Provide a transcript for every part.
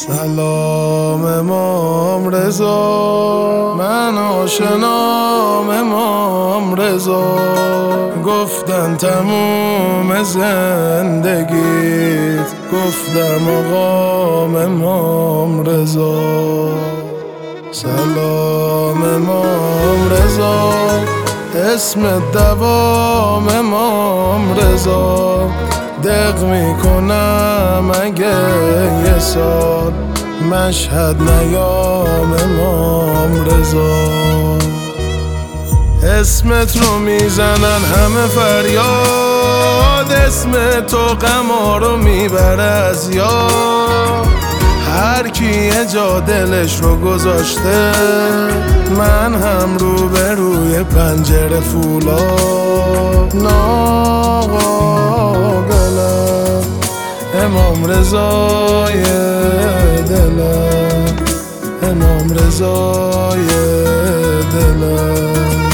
سلام امام رضا، من آشنام امام رضا. گفتن تموم زندگیت، گفتم آقام امام رضا. سلام امام رضا، اسم دوام امام رضا. دق میکنم اگه یه سال مشهد نیام امام رضا. اسمت رو میزنن همه فریاد، اسم تو غما رو میبره از یاد. هر کی یه جا دلش رو گذاشته، من هم رو به روی پنجره فولاد. ناقابلم امام رضای دلم، امام رضای دلم.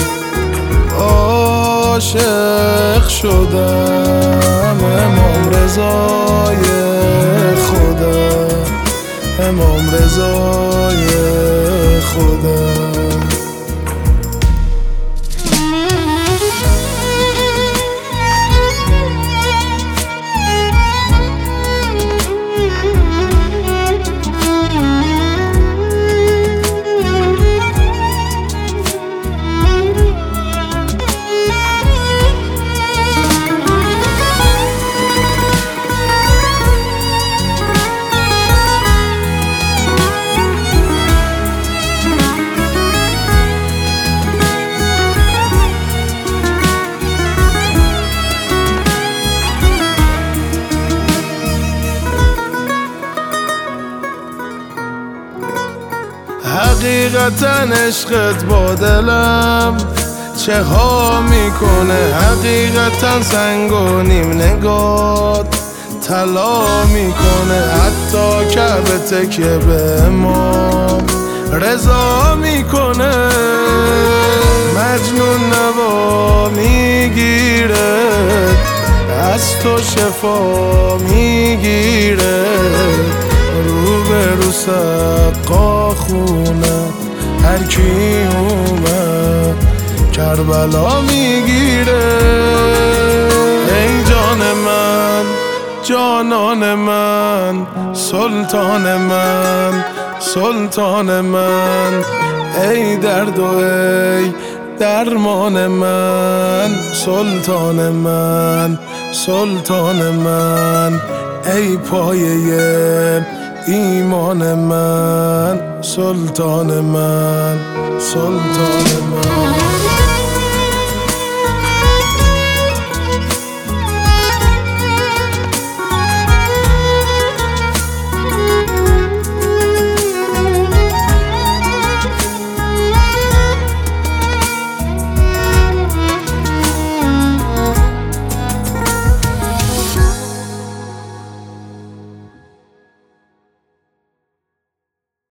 عاشق شدم امام رضای خودم، امام رضای خودم. حقیقتا عشقت با دلم چه ها میکنه، حقیقتا سنگ و نیم نگات طلا میکنه. حتی کعبه تکیه به امام رضا میکنه. مجنون نوا میگیره، از تو شفا میگیره. رو به رو سقا خونه هر کی اومد کربلا میگیره. ای جان من، جانان من، سلطان من، سلطان من. ای درد و ای درمان من، سلطان من، سلطان من. ای پایه ایمان من، سلطان من، سلطان من.